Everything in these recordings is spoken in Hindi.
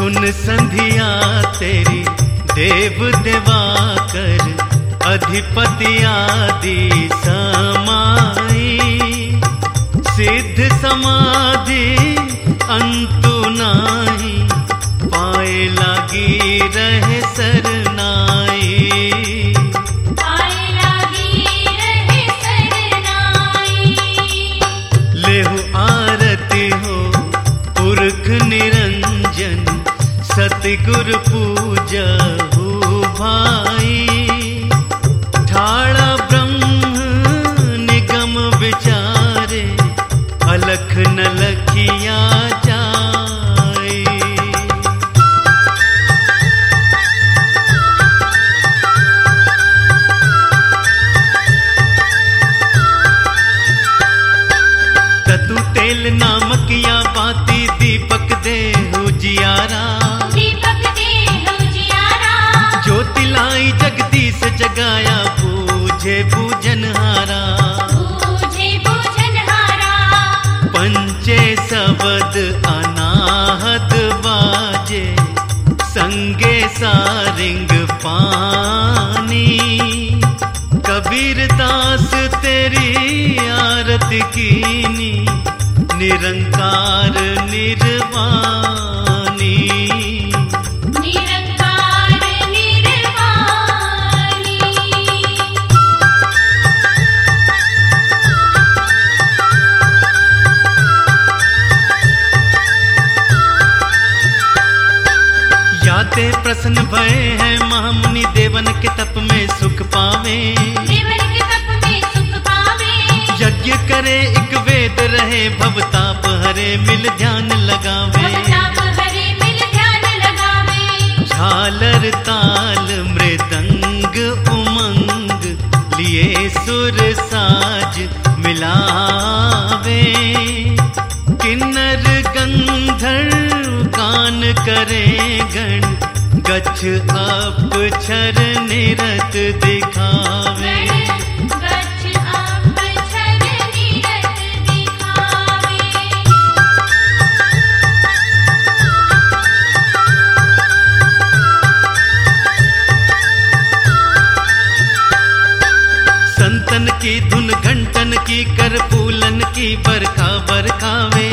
सुन संधिया तेरी देव देवाकर अधिपति आदि समाई, सिद्ध समाधि अंतु नाही, पाए लागी रहे सरनाई। लेहु आरती हो पुरख निरंजन, सतगुर पूजा हो भाई। ठाड़ा ब्रह्म निगम विचारे, अलख न लखिया जाए। ततु तेल नामकिया बाती, दीपक दे उजियारा, ज्योति लाई जगदीश जगाया, पूजे पूजनहारा। पंचे शबद अनाहत बाजे, संगे सारिंग पानी। कबीर दास तेरी आरती कीनी, निरंकार निर्वाणी। याते प्रसन्न भय है महामुनि, देवन के तप में सुख पावे। यज्ञ करे एक वेद रहे, भवताप हरे मिल ध्यान लगावे। झालर ताल मृदंग उमंग, लिए सुर साज मिलावे। किन्नर गंधर्व कान करे गण, गच्छ अपक्षर निरत दिखावे। संतन की धुन घंटन की, कर पूलन की बरखा बरखावे।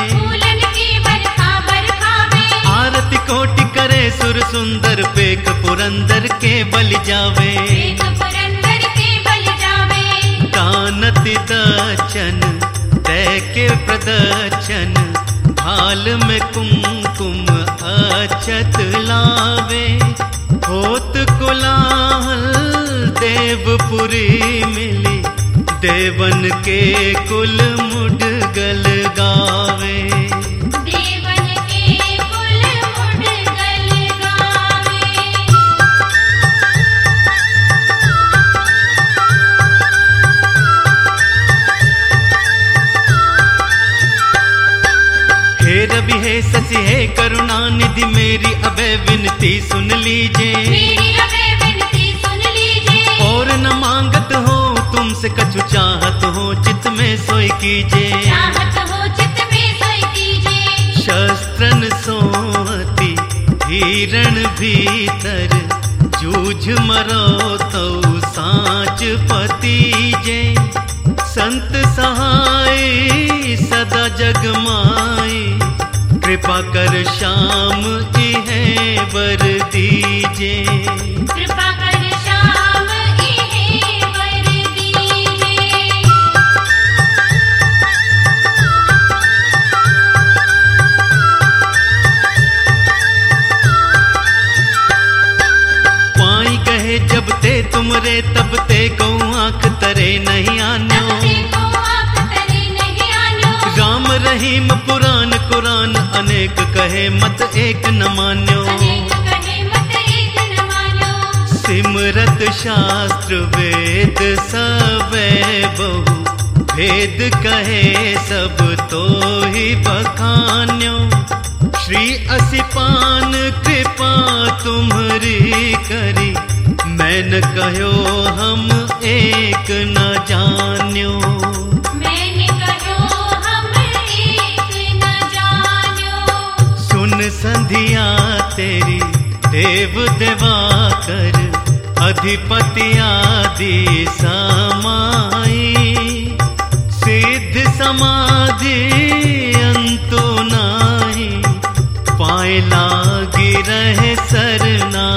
आरती कोटि करे सुर सुंदर, पेख पुरंदर के बलि जावे। दानति दचन तय के प्रदर्शन, भाल में कुमकुम अक्षत लावे। होत कोलाहल देवपुरी मिली, देवन के कुल मुडगल गावे। हे रवि हे शशि हे करुणा निधि, मेरी अभय विनती सुन लीजिए। और न मांगत हो तुमसे कछु, चाहत हो चित्त में सोई कीजिए। शस्त्रन सोहती हिरण भीतर, जूझ मरो तो साँच पतीजे। संत सहाय सदा जग माई, कृपा कर श्याम इहे वर दीजे। पाई कहे जब ते तुमरे, तब ते को आँख तरे नहीं आन्यो। राम रहीम पुराण कुरान, अनेक कहे मत एक न मान्यो। सिमरत शास्त्र वेद सबे बहु, भेद कहे सब तो ही बखान्यो। श्री असिपान कृपा तुम्हारी करी, मैं न कहो हम एक न जान्यो। सुन संधिया तेरी देव देवाकर अधिपति आदि समाई। सिद्ध समाधि अंतु नाही, पाए लागी रहे सरना।